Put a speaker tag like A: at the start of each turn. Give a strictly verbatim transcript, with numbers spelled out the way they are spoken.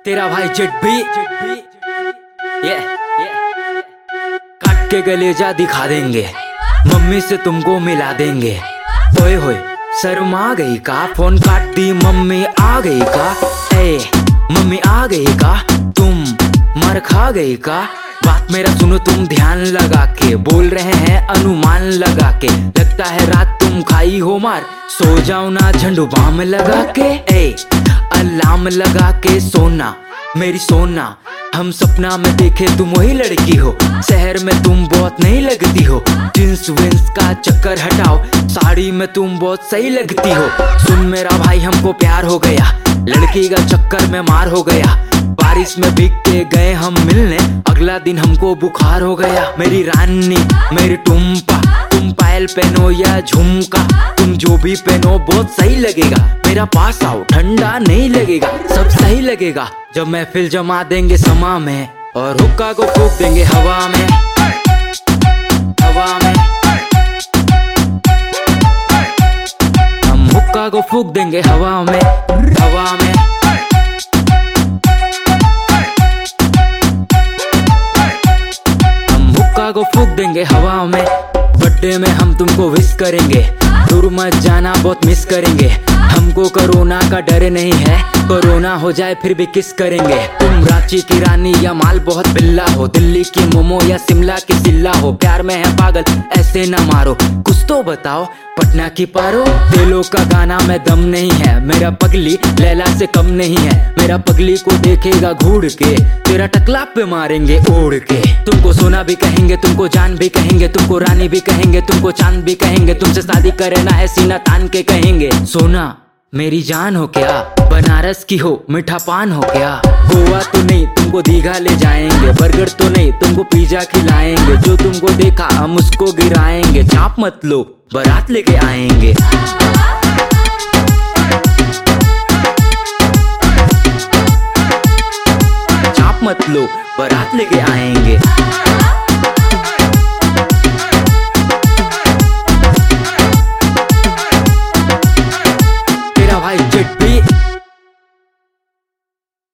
A: तेरा भाई जेट भी ये काट के कलेजा दिखा देंगे, मम्मी से तुमको मिला देंगे। ओए होए शर्मा गई का, फोन काट दी मम्मी आ गई का। ए मम्मी आ गई का, तुम मर खा गई का। बात मेरा सुनो तुम ध्यान लगा के, बोल रहे हैं अनुमान लगा के। लगता है रात तुम खाई हो मार, सो जाओ ना झंडू बाम लगा के। ए अलार्म लगा के सोना मेरी सोना, हम सपना में देखे तुम वही लड़की हो। शहर में तुम बहुत नहीं लगती हो, जींस विंस का चक्कर हटाओ, साड़ी में तुम बहुत सही लगती हो। सुन मेरा भाई हमको प्यार हो गया, लड़की का चक्कर में मार हो गया। बारिश में भीग के गए हम मिलने, अगला दिन हमको बुखार हो गया। मेरी रानी मेरी टुम्पा, तुम पायल पहनो या झुमका, तुम जो भी पहनो बहुत सही लगेगा। मेरा पास आओ ठंडा नहीं लगेगा, सब सही लगेगा जब महफिल जमा देंगे समा में, और हुक्का को फूंक देंगे हवा में, हवा में। हम हुक्का को फूंक देंगे हवा में, हवा में। हम हुक्का को फूंक देंगे हवा में। बर्थडे में हम तुमको विश करेंगे, दूर मत जाना बहुत मिस करेंगे। हमको कोरोना का डर नहीं है, कोरोना हो जाए फिर भी किस करेंगे। तुम रांची की रानी या माल बहुत बिल्ला हो, दिल्ली की मोमो या शिमला की सिल्ला हो। प्यार में है पागल ऐसे न मारो, कुछ तो बताओ पटना की पारो। दिलों का गाना में दम नहीं है, मेरा पगली लैला से कम नहीं है। मेरा पगली को देखेगा घूर के, तेरा टकला पे मारेंगे ओढ़ के। तुमको सोना भी कहेंगे, तुमको जान भी कहेंगे, तुमको रानी भी कहेंगे, तुमको चांद भी कहेंगे। तुमसे शादी करना है सीना तान के कहेंगे। सोना मेरी जान हो क्या, बनारस की हो मीठा पान हो क्या। गोवा तो नहीं तुमको दीघा ले जाएंगे, बर्गर तो नहीं तुमको पिज्जा खिलाएंगे। जो तुमको देखा हम उसको गिराएंगे, चाप मत लो बारात लेके आएंगे। चाप मत लो बारात लेके आएंगे।